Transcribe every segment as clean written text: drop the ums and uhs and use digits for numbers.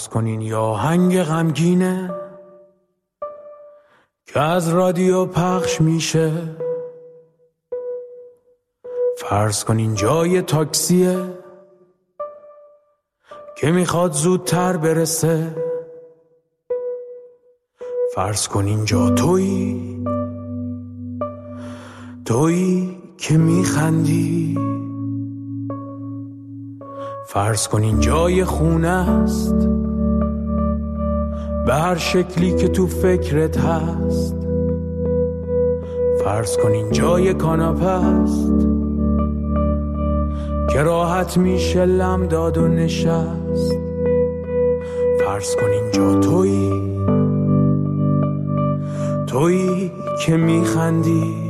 فرض کنین یا آهنگ غمگینه که از رادیو پخش میشه، فرض کنین جای تاکسیه که میخواد زودتر برسه، فرض کنین جا تویی که میخندی، فرض کنین جای خونه است به هر شکلی که تو فکرت هست، فرض کنین جای کاناپه است که راحت میشه لم داد و نشست، فرض کنین جا تویی که میخندی.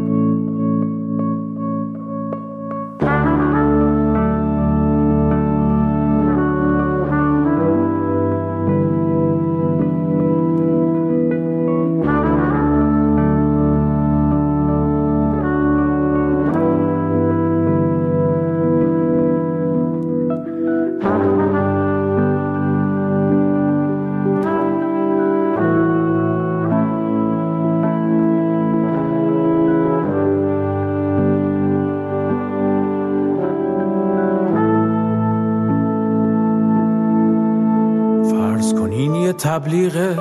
تبلیغه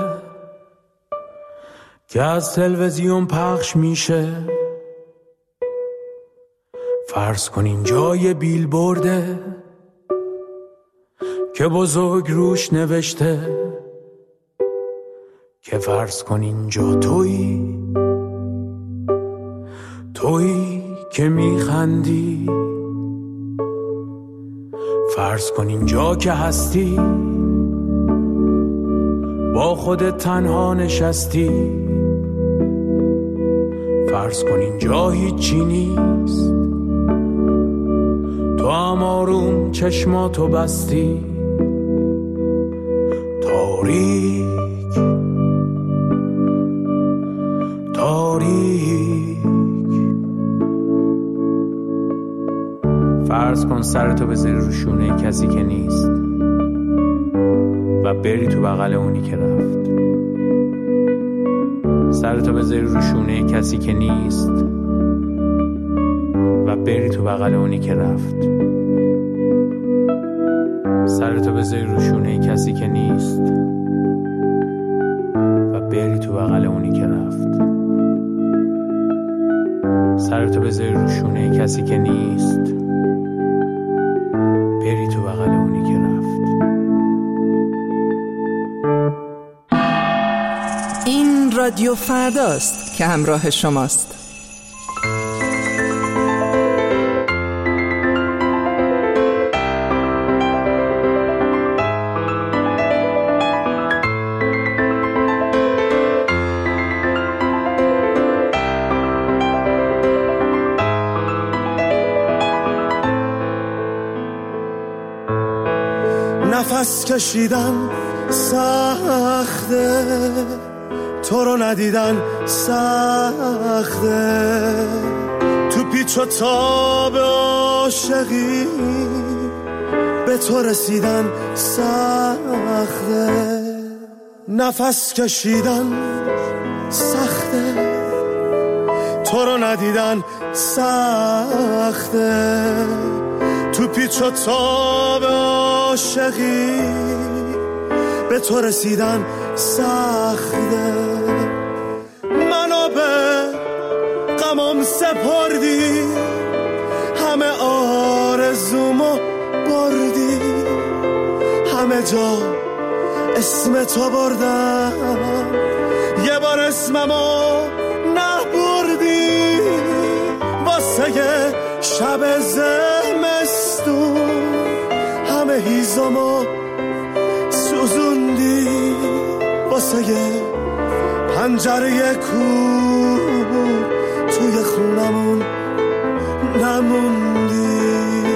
که از تلویزیون پخش میشه، فرض کنین جای بیلبورده که بزرگ روش نوشته که فرض کنین جا تویی که میخندی، فرض کنین جا که هستی با خودت تنها نشستی، فرض کن اینجا هیچی نیست، تو هم آروم چشماتو بستی، تاریک فرض کن سرتو بذاری رو شونه کسی که نیست و بری تو بغل اونی که رفت، سرتو بذاری رو شونه کسی که نیست و بری تو بغل اونی که رفت، سرتو بذاری رو شونه کسی که نیست و بری تو بغل اونی که رفت، سرتو بذاری رو شونه کسی که نیست، بری تو بغل اونی که رفت. این رادیو فرداست که همراه شماست. نفس کشیدن سخته، تو رو ندیدن سخته، تو پیچ و تاب عاشقی به تو رسیدن سخته، نفس کشیدن سخته، تو رو ندیدن سخته، تو پیچ و تاب عاشقی به تو رسیدن سخته، منو به غمم سپردی، همه آرزومو بردی، همه جا اسم تو بردم، یه بار اسممو نبردی، واسه شب زمستون همه هیزمو سوزوندی، واسه پنجره کور توی خونمون نموندی،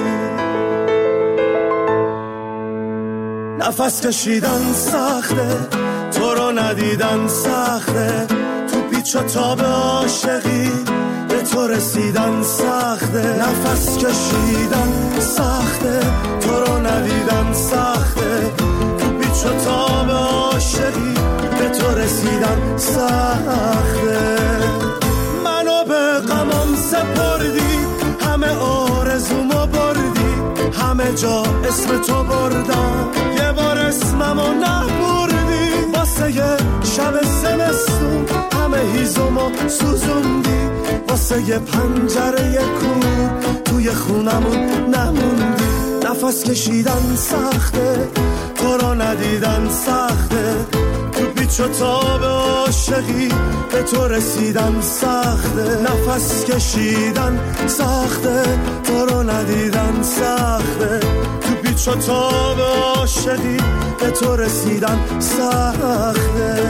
نفس کشیدن سخته، تو رو ندیدن سخته، تو پیچ و تاب عاشقی به تو رسیدن سخته، نفس کشیدن سخته، تو رو ندیدن سخته، تو پیچ پیچ و تاب عاشقی به تو رسیدن سخته. منو به غمم سپردی، همه آرزومو بردی، همه جا اسم تو بردم، یه بار اسممو نبردی. واسه یه شب زمستون همه هیزمو سوزوندی، واسه یه پنجره کور توی خونمون نموندی. نفس کشیدن سخته، تو رو ندیدن سخته، تو پیچ و تاب عاشقی به تو رسیدن سخته. نفس کشیدن سخته، تو رو ندیدن سخته، تو پیچ و تاب عاشقی به تو رسیدن سخته.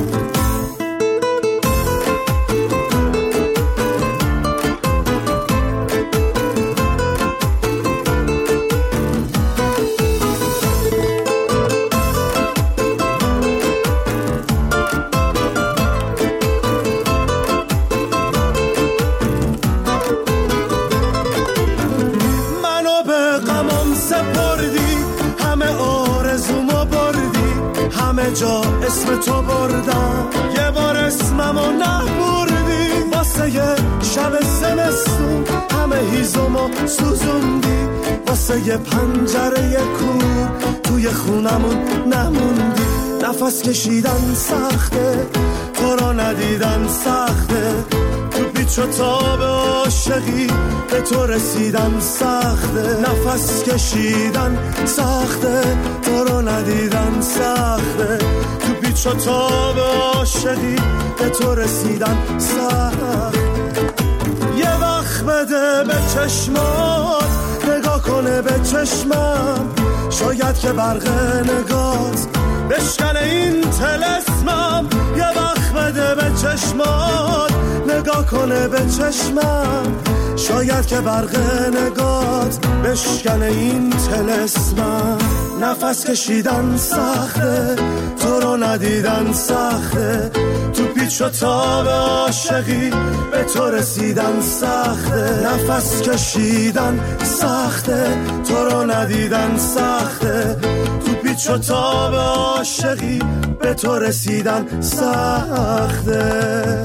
جا اسم تو بردم، یه بار اسممو نبردی. واسه یه شب زمستون همه هیزمو سوزوندی، واسه یه پنجره کور توی خونمون نموندی. نفس کشیدن سخته، تو رو ندیدن سخته، تو پیچ و تاب عاشقی به تو رسیدن سخته. نفس کشیدن سخته، تو رو ندیدن سخته، تو پیچ و تاب عاشقی به تو رسیدن سخته. یه وقت بده به چشمات، نگاه کنه به چشمم، شاید که برق نگات بشکنه این طلسمم. یه وقت بده به چشمات، نگاه کنه به چشمم، شاید که برق نگات بشکنه این طلسمم. نفس کشیدن سخته، تو رو ندیدن سخته، تو پیچ و تاب عاشقی به تو رسیدن سخته. نفس کشیدن سخته، تو رو ندیدن سخته، تو پیچ و تاب عاشقی به تو رسیدن سخته.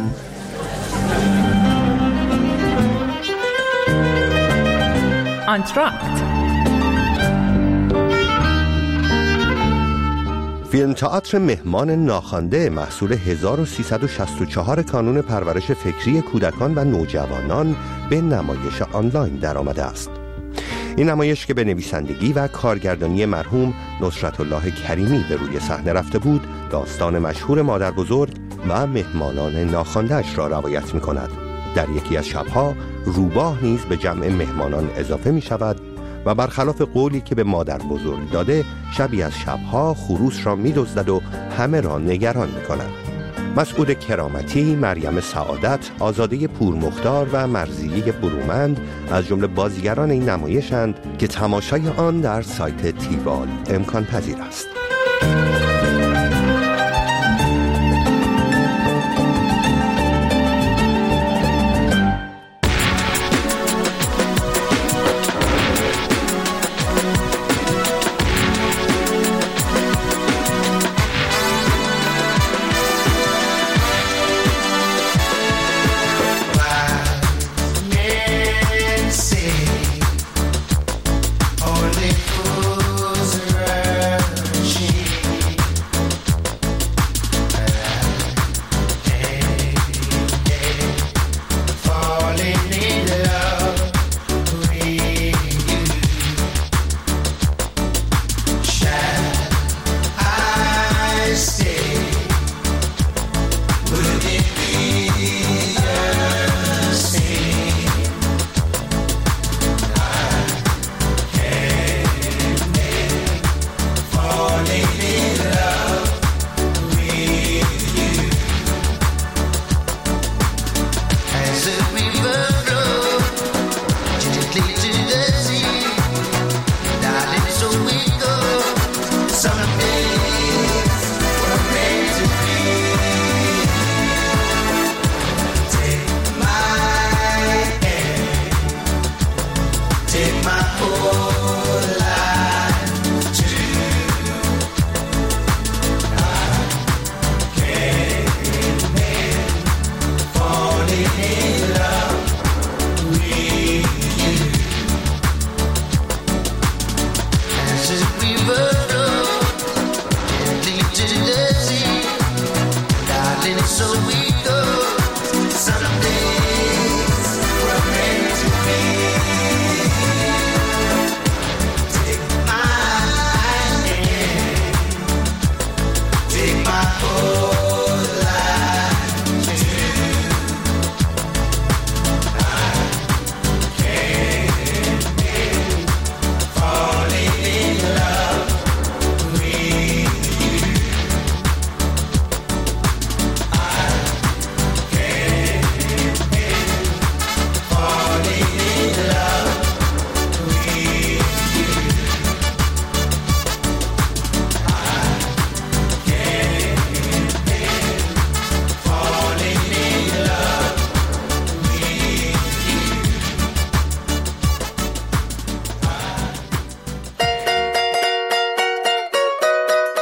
آنتراکت فیلم تئاتر مهمان ناخوانده محصول 1364 کانون پرورش فکری کودکان و نوجوانان به نمایش آنلاین درآمده است. این نمایش که به نویسندگی و کارگردانی مرحوم نصرت الله کریمی به روی صحنه رفته بود، داستان مشهور مادر بزرگ و مهمانان ناخوانده‌اش را روایت می‌کند. در یکی از شب‌ها روباه نیز به جمع مهمانان اضافه می‌شود و برخلاف قولی که به مادر بزرگ داده، شبی از شب‌ها خروس را می‌دزدد و همه را نگران می‌کند. مسعود کرامتی، مریم سعادت، آزاده پورمختار و مرضیه برومند از جمله بازیگران این نمایشند که تماشای آن در سایت تیوال امکان پذیر است.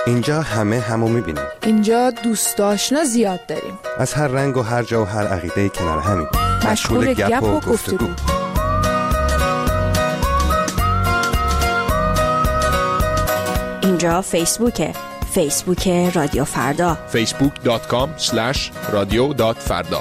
اینجا همه همو میبینیم. اینجا دوست آشنا زیاد داریم. از هر رنگ و هر جا و هر عقیده کنار همین. مشغول گپ و گفتگو. اینجا فیسبوکه. فیسبوک رادیو فردا. facebook.com/radio.farda.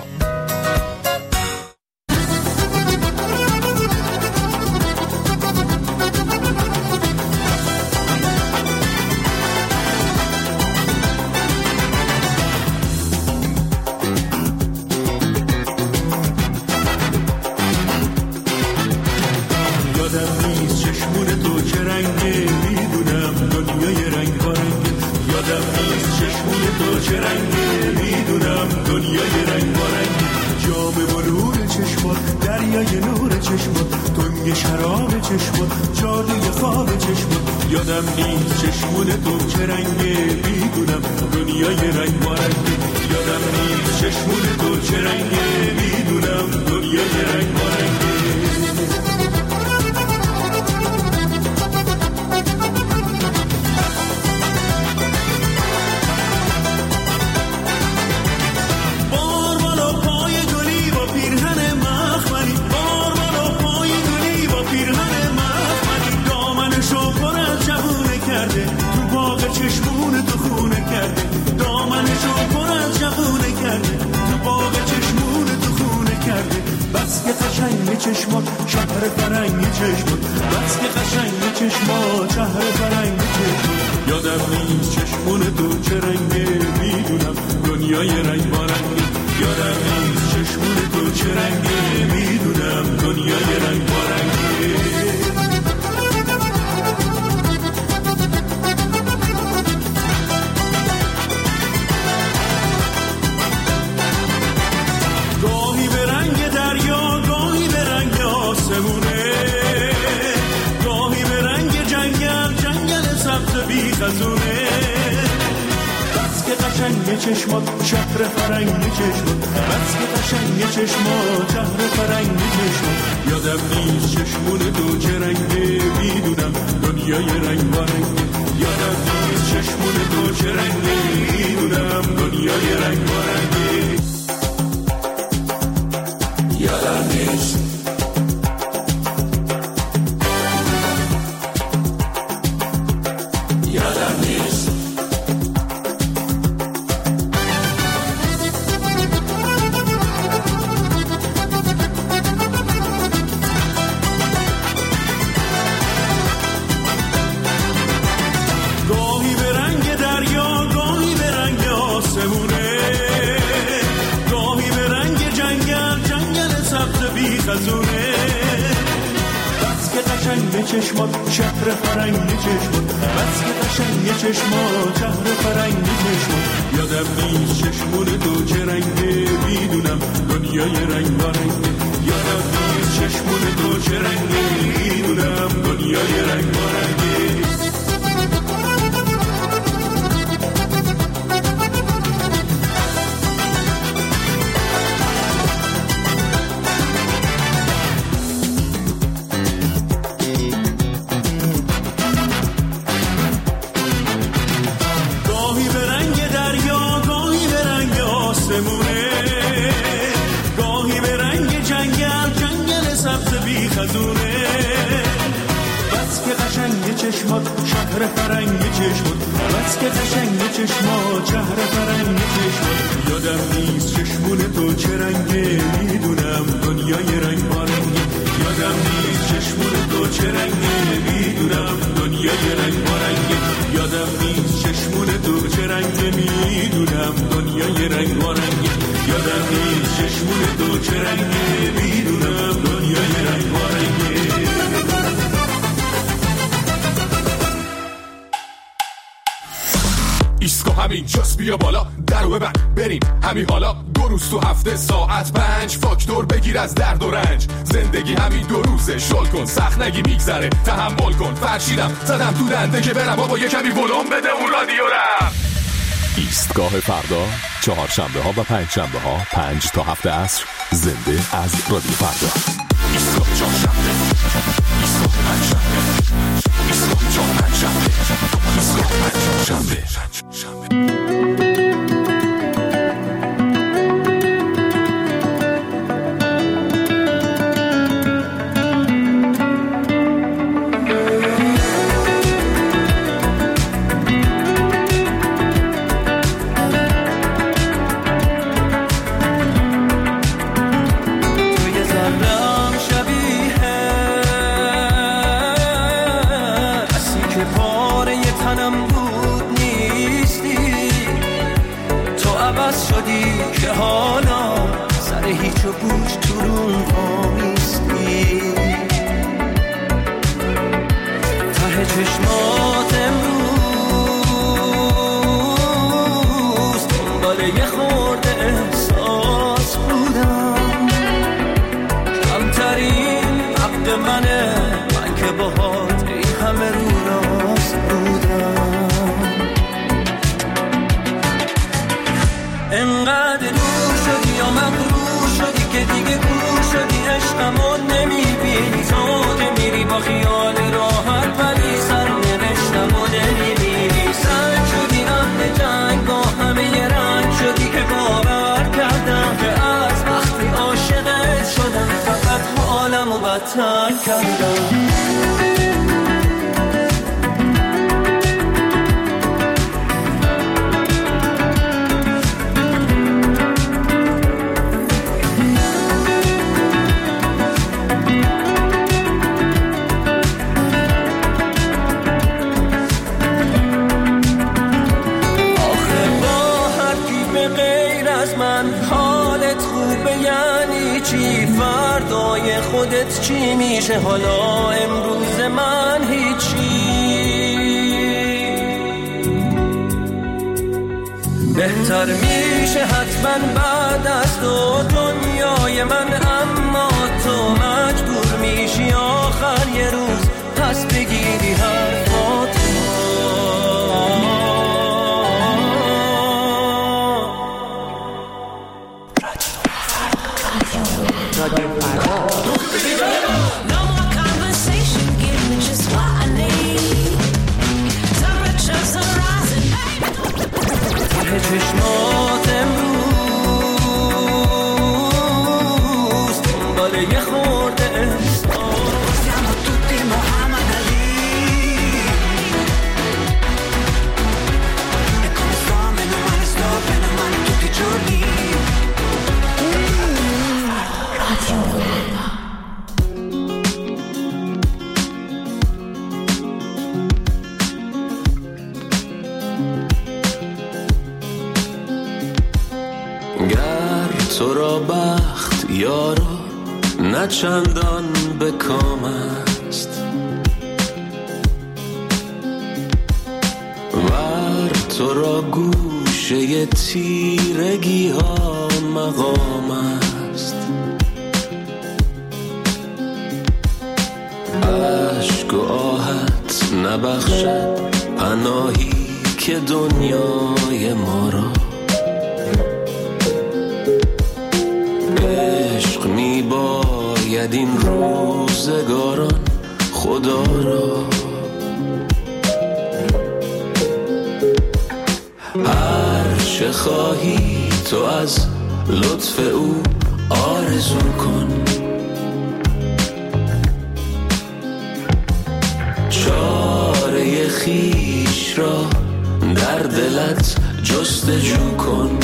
یادم نیست چشمون تو چه رنگه میدونم دنیای رنگ بارنگه. یادم نیست چشمون تو چه رنگه میدونم دنیای رنگ بارنگه. بار بالا پای گلی با پیرهن مخملی، بار بالا پای گلی با پیرهن مخملی، دامنشو پر از جوونه کرده، تو باغ چشمون تو خونه کرده، دامنشو پر از جوونه کرده، تو باغ چشمون تو خونه کرده. بس که قشنگ چشمات شهر فرنگ چشمات، بس که قشنگ چشمات شهر فرنگ چشمات. یادم نیست چشمون تو چه رنگه میدونم دنیای رنگ بارنگه. یادم نیست چشمون تو چه رنگه میدونم دنیای رنگ بارنگه. گاهی به رنگ دریا، گاهی به رنگ آسمونه، گاهی به رنگ جنگل، جنگل سبز بی خزونه. بس که قشنگ چشمات شهر فرنگ چشمات، بس که قشنگ چشمات شهر فرنگ چشمات. یادم نیست چشمون تو چه رنگه میدونم دنیای رنگ بارنگه. یادم نیست چشمون تو چه رنگه میدونم دنیای رنگ بارنگه. یادم نیست یادم نیست گاهی به رنگ دریا، گاهی به رنگ آسمونه، گاهی به رنگ جنگل، جنگل سبز بی خزونه. بس که قشنگ چشمات شهر فرنگ چشمات، بس که قشنگ چشمات شهر فرنگ چشمات. یادم نیست چشمون تو چه رنگه میدونم دنیای رنگ بارنگه. یادم نیست چشمون تو چه رنگه میدونم دنیای رنگ بارنگه. گاهی به رنگ دریا، گاهی به رنگ آسمونه، گاهی به رنگ جنگل، جنگل سبز بی خزونه. بس که قشنگ چشمات شهر فرنگ چشمات، بس که قشنگ چشمات شهر فرنگ چشمات. یادم نیست چشمون تو چه رنگه میدونم دنیای رنگ بارنگه. یادم نیست چشمون تو چه رنگه میدونم دنیای رنگ بارنگه. یادم نیست چشمون تو چه رنگه میدونم دنیای رنگ بارنگه. یادم نیست چشمون تو چه رنگه میدونم دنیای رنگ بارنگه. ایستگاه همین جاست، بیا بالا درو ببند بریم همین حالا. 2 روز تو هفته ساعت 5 فاکتور بگیر از درد و رنج. زندگی همین 2 روزه، شل کن سخت نگی میگذره، تحمل کن. فرشیدم زدم تو دنده که برم بابا یه کمی ولوم بده اون رادیو رم. ایستگاه فردا، 4 شنبه ها و 5 شنبه ها 5 تا 7 عصر زنده از رادیو فردا. ایستگاه 4 شنبه، ایستگاه 5 شنبه، ایستگاه 4 5 شنبه، ایستگاه 5 شنبه. و بوش تو رون پامیستی ته چشمات امروز دنبال یه خورده احساس بودم کمترین حق منه من که باهات این همه رو راست بودم انقدر دور شدی یا مغرور شدی که دیگه گور شدی عشقمو نمیبینی ساده میری با خیال راحت ولی سرنوشتمو نمیبینی سنگ شدی اهل جنگ با همه یه رنگ شدی که باور کردم که از وقتی عاشقت شدم فقط حالمو بدتر کردم فردای خودت چی میشه حالا امروز من هیچی بهتر میشه حتما بعد از تو دنیای من اما تو مجبور میشی آخر یه روز پس بگیری حرفات چشمات امروز دنبال یه خورده احساس siamo tutti Muhammad Ali e come sto meno male tutti i giorni تو را بخت یارا نه چندان به کام است ور تو را گوشه تیرگی ها مقام است عشق و آهت نبخشد پناهی که دنیای ما را عشق می باید این روزگاران خدا را هر چه خواهی تو از لطف او آرزو کن چاره خویش را در دلت جستجو کن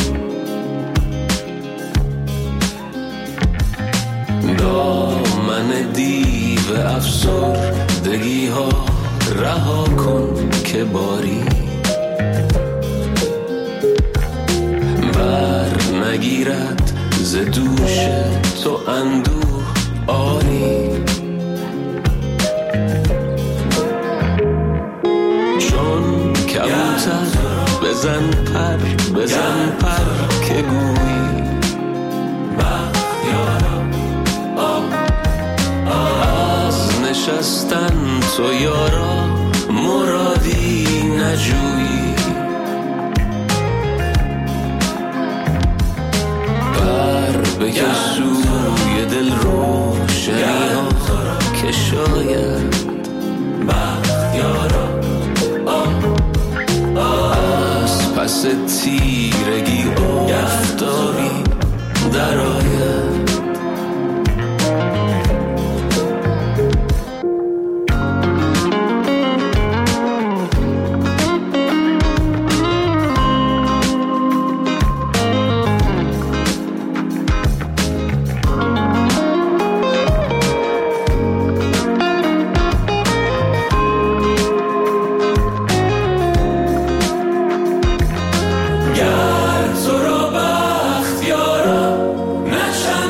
دامن دیو افسردگی ها رها کن که باری بر نگیرد ز دوش تو اندوه آری چون کبوتر بزن پر که گویی نشستن تو یارا مرادی نجویی بر بکش سوی دل روشنی ها که شاید بخت یارا از پس تیرگی آفتابی در آید گر تو را بخت یارا نه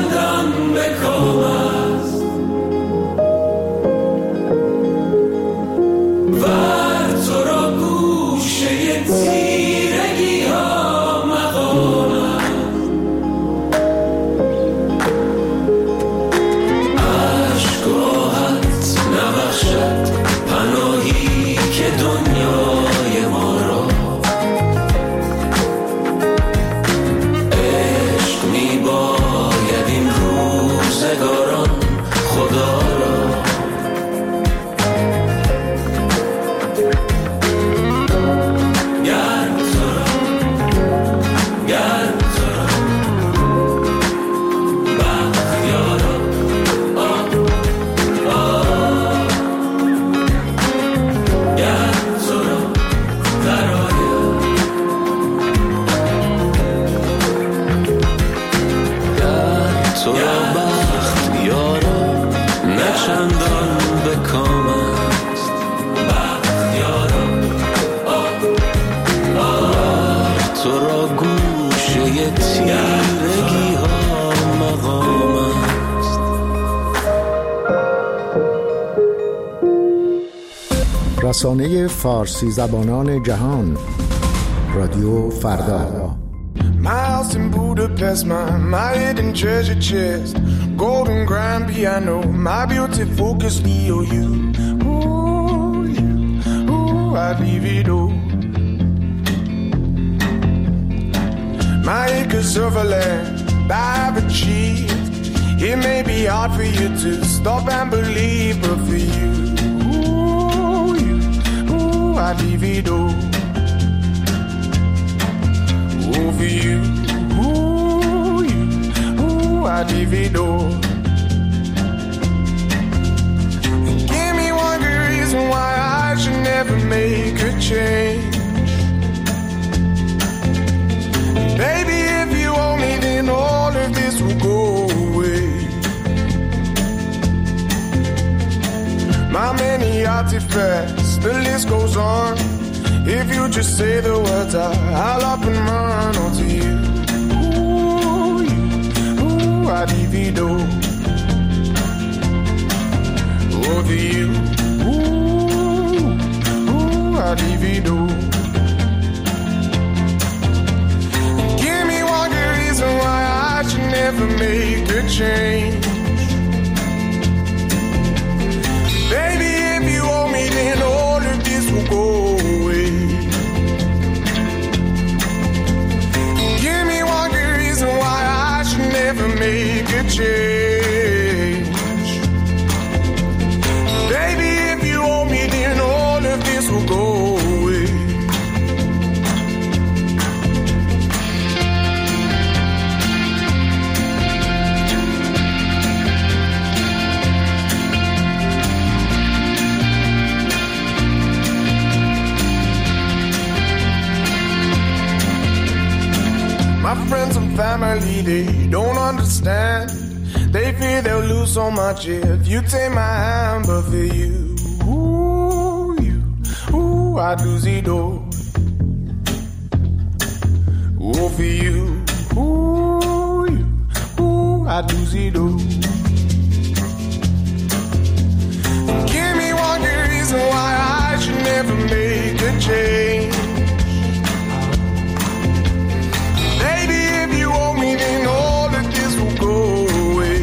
چندان به کام است. بخت یارا تو را گوشه تیرگی ها مقام است. رسانه فارسی زبانان جهان رادیو فردا. My house in Budapest, my hidden treasure chest, golden grand piano, my beauty focus EOU. Ooh, I'd leave it all. My acres of land I've achieved. It may be hard for you to stop and believe, but for you, ooh, I'd leave it all. For you, ooh, I'd leave it all. Give me one good reason why I should never make a change. Baby, if you owe me, then all of this will go away. My many artifacts, the list goes on. If you just say the words, I'll up and run onto you. Ooh, I'd leave it all. Over you. Ooh, I'd leave it all. Give me one good reason why I should never make a change. Baby, if you owe me, then all of this will go. Never make a change. Baby, if you owe me, then all of this will go away. My friends and family, they don't understand. They fear they'll lose so much if you take my hand. But for you, ooh, I'd lose it all. Oh, for you, ooh, I'd lose it all. Give me one good reason why I should never make a change. Then all of this will go away.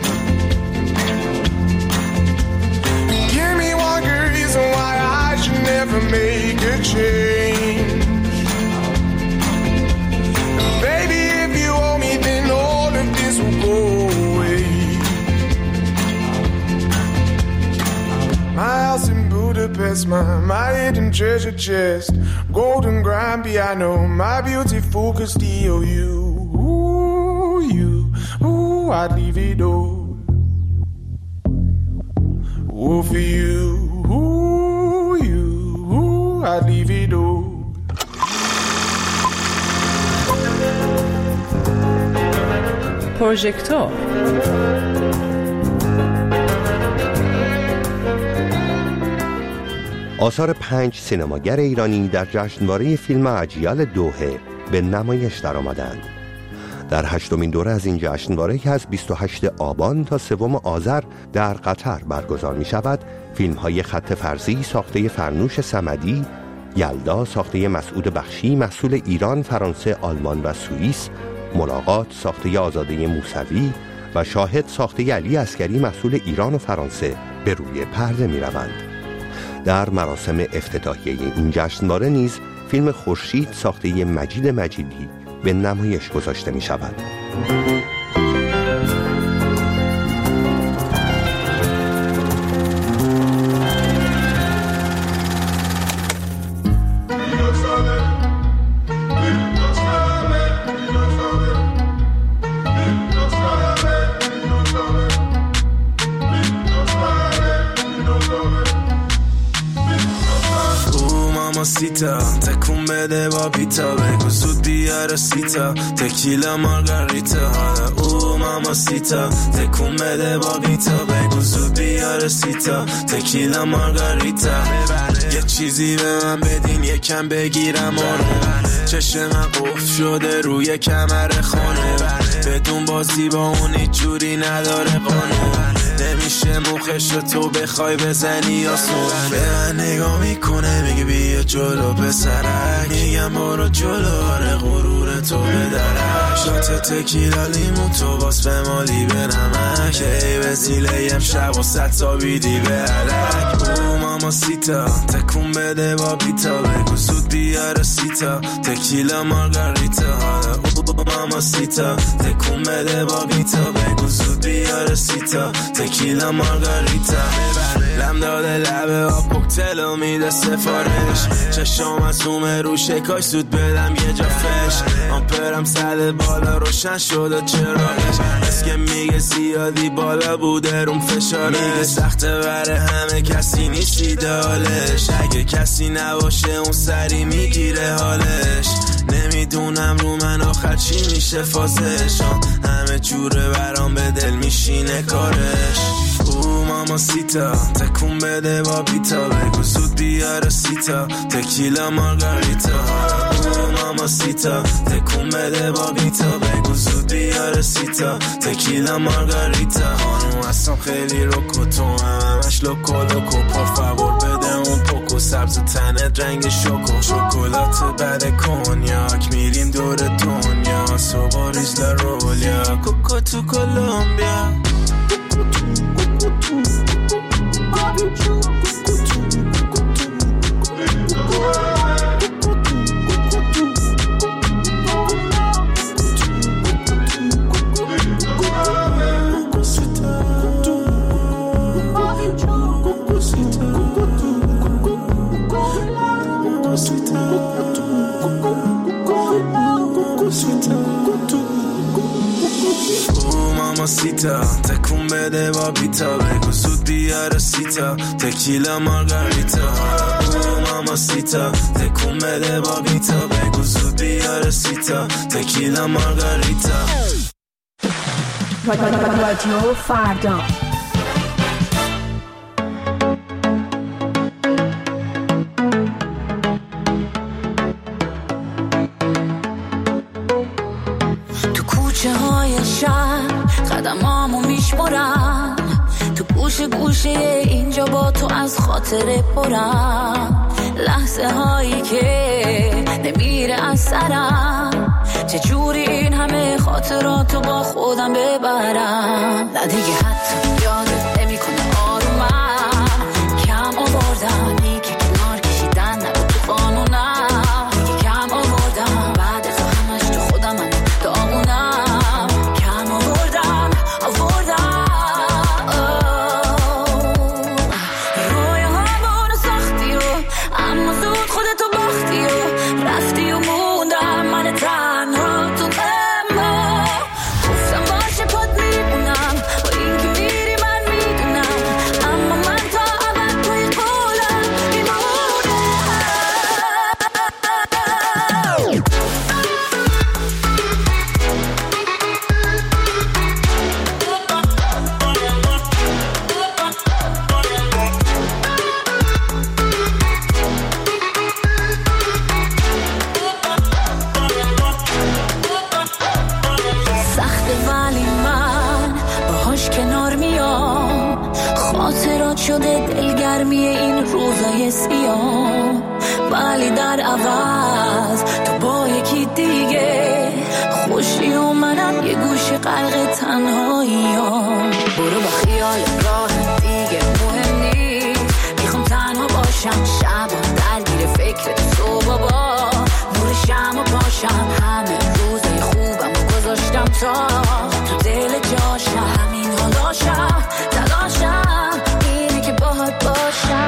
Give me one good reason why I should never make a change. Baby, if you owe me, then all of this will go away. My house in Budapest, my hidden treasure chest, golden grand piano, my beauty focused EOU. Ooh, I'd leave it all. Ooh, for you, ooh, I'd leave it all. پروژکتور آثار 5 سینماگر ایرانی در جشنواره فیلم اجیال دوحه به نمایش درآمدند. در 8مین دوره از این جشنواره که از 28 آبان تا 3 آذر در قطر برگزار می شود، فیلم های خط فرضی ساخته فرنوش صمدی، یلدا ساخته مسعود بخشی محصول ایران، فرانسه، آلمان و سوئیس، ملاقات ساخته آزاده موسوی و شاهد ساخته علی عسکری محصول ایران و فرانسه به روی پرده می روند. در مراسم افتتاحیه این جشنواره نیز فیلم خورشید ساخته مجید مجیدی به نمایش گذاشته می شود. ماماسیتا تکون بده با پیتا بگو زود بیاره سیتا تکیلا مارگاریتا حالا او ماماسیتا تکون بده با پیتا بگو زود بیاره سیتا تکیلا مارگاریتا یه چیزی به من بدین یکم بگیرم چشم من قفل شده روی کمر خانه بدون بازی با اون جوری نداره قانون نمیشه موخشو تو بخوای بزنی یا سون به من نگاه میکنه میگه بیا جلو پسرک میگم برو جلو آره غرور تو بدرک شات تکیلا لیمون تو باس به مالی به نمک ای وسیله امشب و 100 تا بیدی به علک او ماماسیتا تکون بده با بیتا بگو زود بیاره سیتا تکیلا مارگاریتا حالا او ماماسیتا تکون بده با بیتا بگو زود بیاره سیتا تکیلا مارگاریتا لم داده لبه آب کوکتلو میده سفارش چشم از اومه رو شکاش زود بدم یه جا فش آمپرم صد بالا روشن شده چراغش اسکه میگه زیادی بالا بوده روم فشارش میگه سخته بره همه کسی نیستی دالش اگه کسی نباشه اون سری میگیره حالش نمیدونم رو من آخر چی میشه فازش همه جوره برام به دل میشینه کارش او ماماسیتا تکون بده با بیتا بگو زود بیاره سیتا تکیلا مارگاریتا او ماماسیتا تکون بده با بیتا بگو زود بیاره سیتا تکیلا مارگاریتا خانوم اصلا خیلی روکو تو همش لوکو لوکو پر فاور بده اون پوکو سبز تنت رنگ شوکو شکلات بعد کنیاک میریم دور دنیا صبح ریز لرولیا کوکو تو کولومبیا ماماسیتا تکون بده با بیتا بگو زود بیاره سیتا تکیلا مارگاریتا او ماماسیتا تکون بده با بیتا بگو زود بیاره سیتا تکیلا مارگاریتا رادیو فردا تو کوچه های شهر قدمامو میشمرم تو گوشه گوشه اینجا با تو از خاطر پرم لحظه هایی که نمیره از سرم چجوری این همه خاطراتو با خودم ببرم نه دیگه حتی یادت نمیکنه آرومم کم آوردم دیگه کنار کشیدن نبود تو قانونم دیگه کم آوردم بعد همش تو خودم من داغونم کم آوردم رویاهامونو ساختی و اما زود خودتو باختی و رفتی و موندم من تنها تو اما گفتم باشه پاد میمونم با این که میری من میدونم اما من تا ابد توی قولم میمونم سخته ولی من باهاش کنار میام خاطرات شده دلگرمی این روزای سیاه ولی در عوض تو با یکی دیگه خوشی و منم یه گوشه غرق تنهاییام برو با خیال راه دیگه مهم نیست میخوام تنها باشم شب درگیر فکر صبح با نور شم و پاشم همه روزای خوبم و گذاشتم تا تو دل جاشم همین حالاشم تلاشم اینه که باهات باشم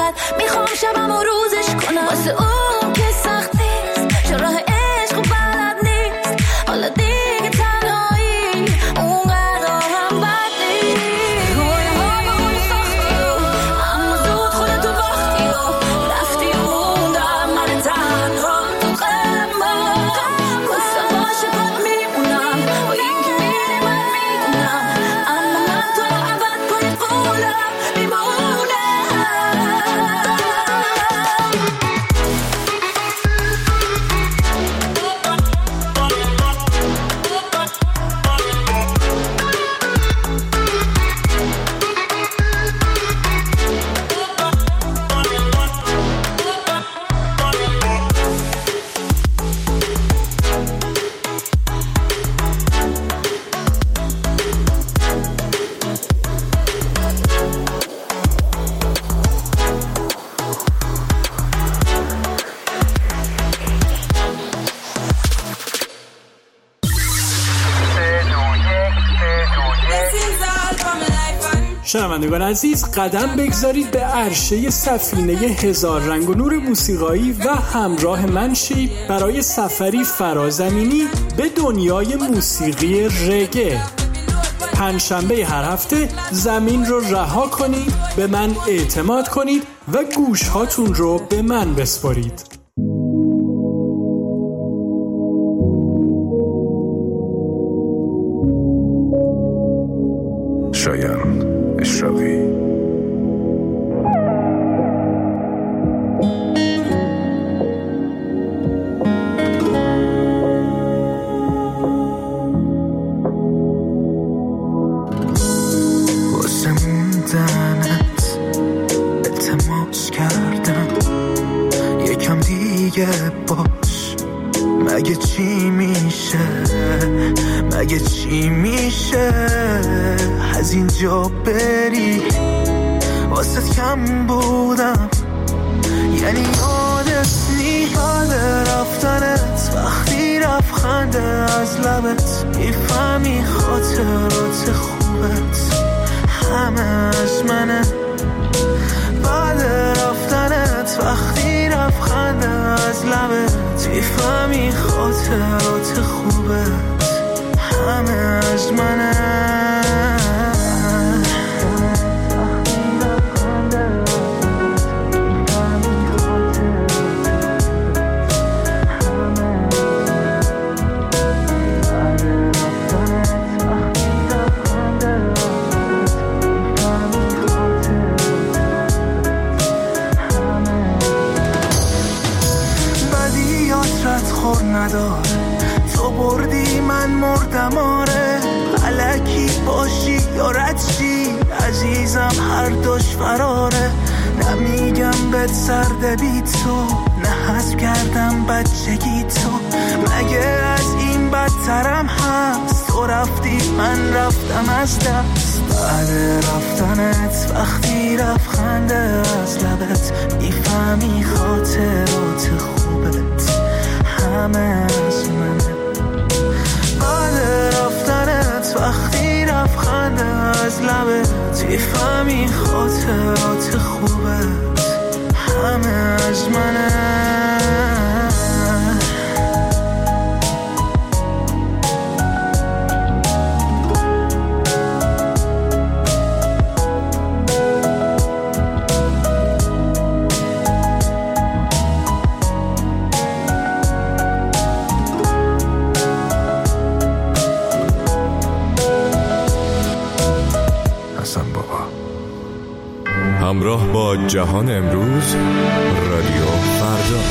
بد میخوام شبم و روزش کنم واسه اون که سخت نیست چرا راه عشق و بلد نیست حالا دیگه تنهایی اونقدر هم بد نیست رویه ها با اون ساختی اما زود خودتو باختی رفتی موندم من تنها تو قلبم واسه باشه باد میمونم با این که میری من میدونم اما من تو رو عبد کنی قولم میمونم شنوندگان عزیز قدم بگذارید به عرشه سفینه هزار رنگ و نور موسیقایی و همراه من شید برای سفری فرازمینی به دنیای موسیقی رگه. پنجشنبه هر هفته زمین رو رها کنید، به من اعتماد کنید و گوش هاتون رو به من بسپارید. شایان اشراقی واسه موندنت التماس کردم یکم دیگه باش مگه چی میشه مگه چی میشه از اینجا بری واسه کم بودم یعنی یادت نیاد رفتنت وقتی رفت خنده از لبت میفهمی خاطرات خوبت همه از منه بعد رفتنت وقتی رفت خنده از لبت میفهمی خاطرات خوبت همه از منه نداره تو بردی من مردم آره الکی باشی یا رد شی عزیزم هر دوش فراره نمیگم بهت سرده بی تو نه حذف کردم بچگی تو مگه از این بدترم هست تو رفتی من رفتم از دست بعد رفتنت وقتی رفت خنده از لبت میفهمی خاطرات خوبت همه از منه بعد رفتنت وقتی رفت خنده از لبت میفهمی خاطرات خوبت همه از منه همراه با جهان امروز رادیو فردا.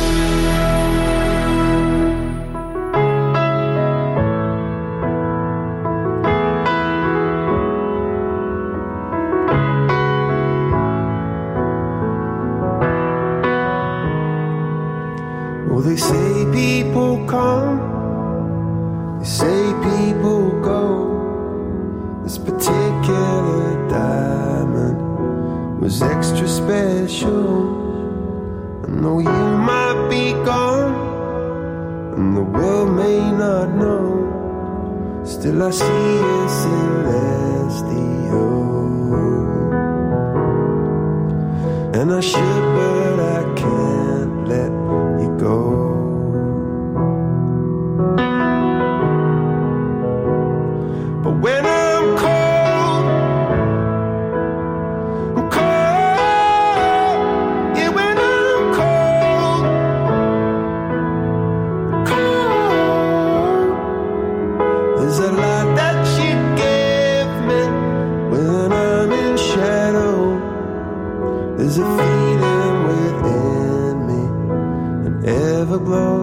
Well, they say people come, they say people go. This particular diamond was extra special. I know you might be gone, and the world may not know. Still I see it celestial. And I should, but I can't let you go. But when I'm cold, I'm cold. Yeah, when I'm cold, cold. There's a lot that you give me when I'm in shadow. There's a feeling within me, an everglow.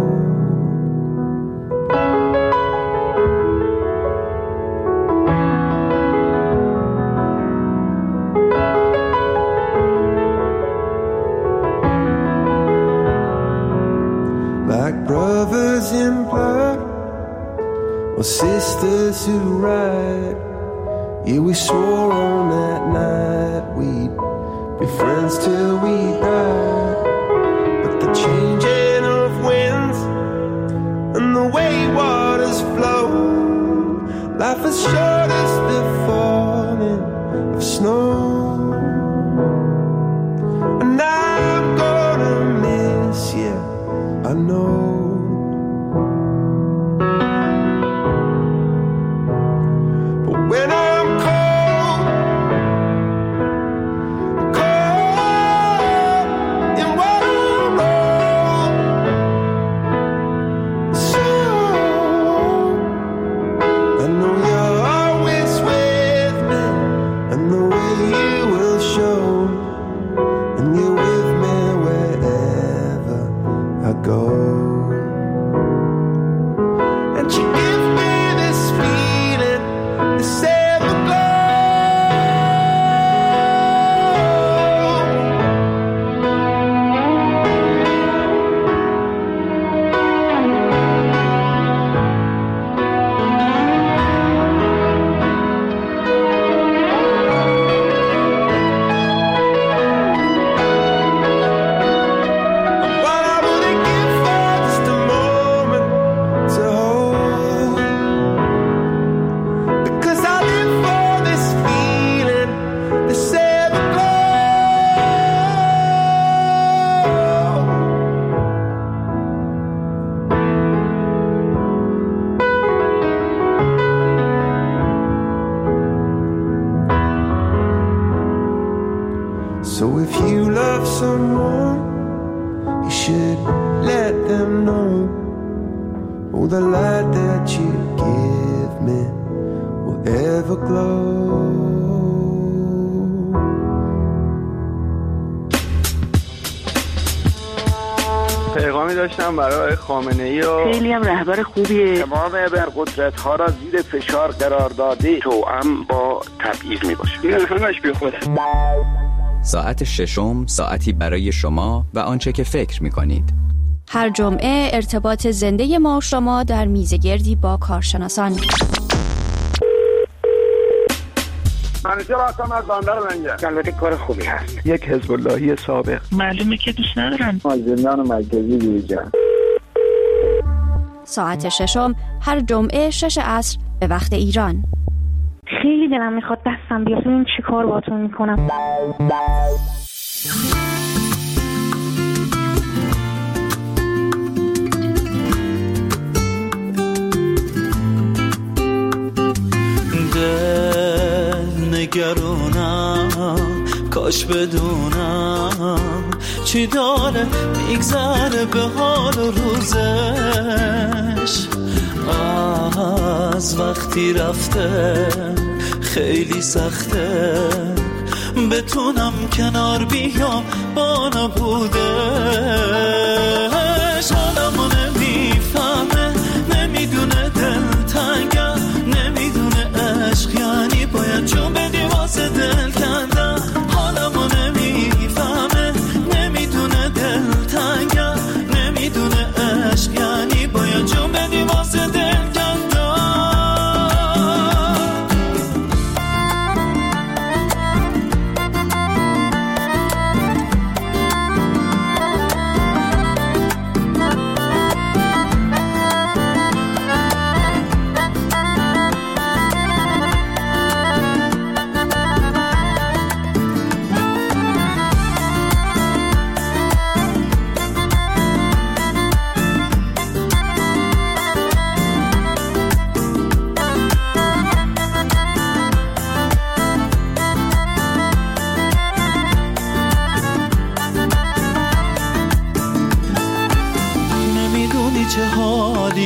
Like brothers in blood, or sisters who ride. Yeah, we swore on that night we'd be friends till we die. But the changing of winds and the way waters flow, life is short as the falling of snow. And I'm gonna miss you, I know. But when I'm cold, cold in what I'm old, so I know you're always with me, and the way you will show, and you're with me wherever I go. And you give me this feeling, this everglow. But I wouldn't give for just a moment to hold, because I live for this feeling, this everglow. So if you love someone, you should let them know. Oh, the light that you give me will ever glow. پیغامی داشتم برای خامنه‌ای و خیلی هم رهبر خوبیه. تمام ابرقدرت‌ها را زیر فشار قرار داده، توأم با تبعیض میباشه. این همش بیخوده. ساعت ششم، ساعتی برای شما و آنچه که فکر می‌کنید. هر جمعه ارتباط زنده ما و شما در میزگردی با کارشناسان. منیجر هستم از بندر منگه. البته کار خوبی هست. یک حزب اللهی سابق. معلومه که دوست ندارن. زندان مرکزی دیجا. ساعت ششم هر جمعه 6 عصر به وقت ایران. خیلی دلم میخواد دستم بیاد ببینم چی کار باهاتون میکنم. نگرانم، کاش بدونم چی داره میگذره به حال روزش. از وقتی رفته خیلی سخته بتونم کنار بیام با نبودش. حالمو نمیفهمه، نمیدونه دلتنگم، نمیدونه عشق یعنی باید جون بدی واسه دل کندم. حالمو نمیفهمه، نمیدونه دلتنگم، نمیدونه عشق یعنی باید جون بدی واسه دل کندم.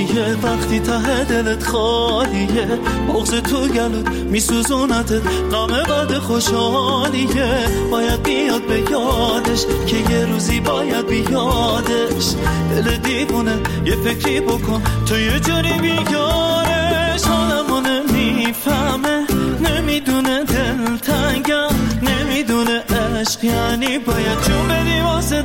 حالیه وقتی ته دلت خالیه، بغض تو گلت میسوزونتت، غم بعد خوشحالیه. باید بیاد به یادش که یه روزی باید بیادش. دل دیوونه یه فکری بکن تو یه جوری بیارش. حالمو نمیفهمه، نمیدونه دلتنگم، نمیدونه عشق یعنی باید جون بدی واسه